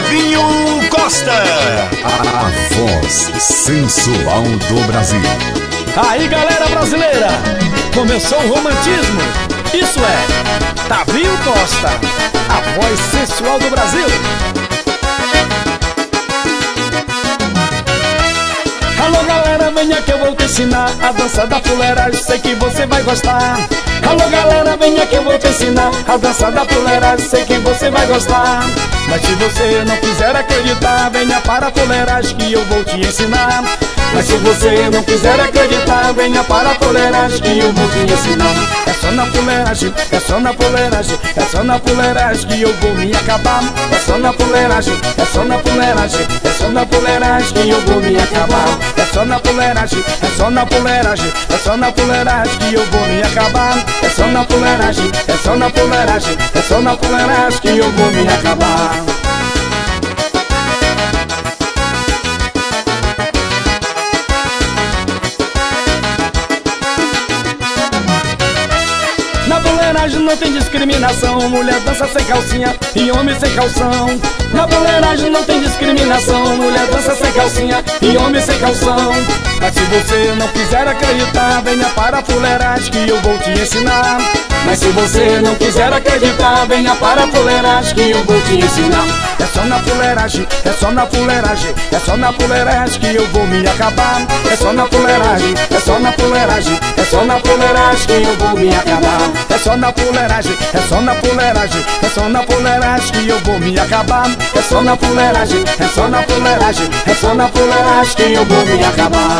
Flavinho Costa, a voz sensual do Brasil. Aí, galera brasileira, começou o romantismo. Isso é Flavinho Costa, a voz sensual do Brasil. Alô, galera, venha que eu vou te ensinar a dança da fuleiragem, sei que você vai gostar. Alô, galera, venha que eu vou te ensinar a dança da fuleiragem, sei que você vai gostar. Mas se você não quiser acreditar, venha para a fuleiragem que eu vou te ensinar. Mas se você não quiser acreditar, venha para a fuleiragem que eu vou te ensinar. É só na fuleiragem, é só na fuleiragem, é só na fuleiragem que eu vou me acabar. É só na fuleiragem, é só na fuleiragem, é só na fuleiragem que eu vou me acabar. É só na fuleiragem, é só na fuleiragem, é só na fuleiragem que eu vou me acabar. É só na fuleiragem, é só na fuleiragem, é só na fuleiragem que eu vou me acabar. Na fuleiragem não tem discriminação, mulher dança sem calcinha e homem sem calção. Na fuleiragem não tem discriminação, mulher dança sem calcinha e homem sem calção. Mas se você não quiser acreditar, venha para a fuleiragem que eu vou te ensinar. Mas se você não quiser acreditar, venha para a fuleiragem que eu vou te ensinar. É só na fuleiragem, é só na fuleiragem, é só na fuleiragem que eu vou me acabar. É só na fuleiragem, é só na fuleiragem, é só na fuleiragem que eu vou me acabar. É só na fuleiragem, é só na fuleiragem, é só na fuleiragem que eu vou me acabar. É só na fuleiragem, é só na fuleiragem, é só na fuleiragem que eu vou me acabar.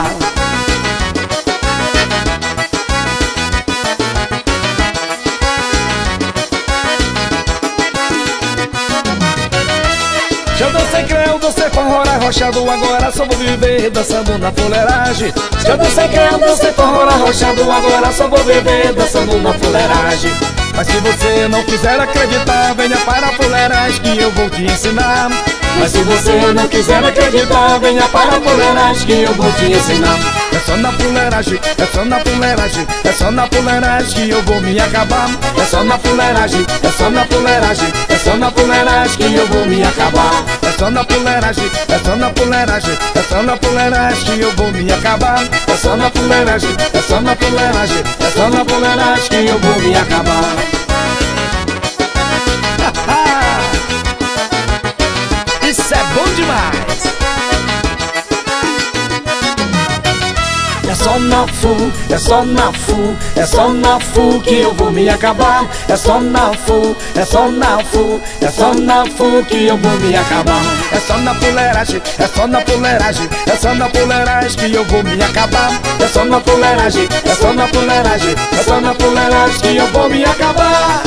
Já dancei creu, dancei forró arrochado, agora só vou viver dançando na fuleiragem. Já dancei creu, dancei forró arrochado, agora só vou viver dançando na fuleiragem. Mas se você não quiser acreditar, venha para a fuleiragem que eu vou te ensinar. Mas se você não quiser acreditar, venha para a fuleiragem que eu vou te ensinar. É só na fuleiragem, é só na fuleiragem, é só na fuleiragem que eu vou me acabar. É só na fuleiragem, é só na fuleiragem, é só na fuleiragem que eu vou me acabar. É só na fuleiragem, é só na fuleiragem, é só na fuleiragem que eu vou me acabar. É só na fuleiragem, é só na fuleiragem, é só na fuleiragem que eu vou me acabar. Isso é bom demais! É só na fu, é só na fu, é só na fu que eu vou me acabar. É só na fu, é só na fu, é só na fu que eu vou me acabar. É só na fuleiragem, é só na fuleiragem, é só na fuleiragem que eu vou me acabar. É só na fuleiragem, é só na fuleiragem, é só na fuleiragem que eu vou me acabar.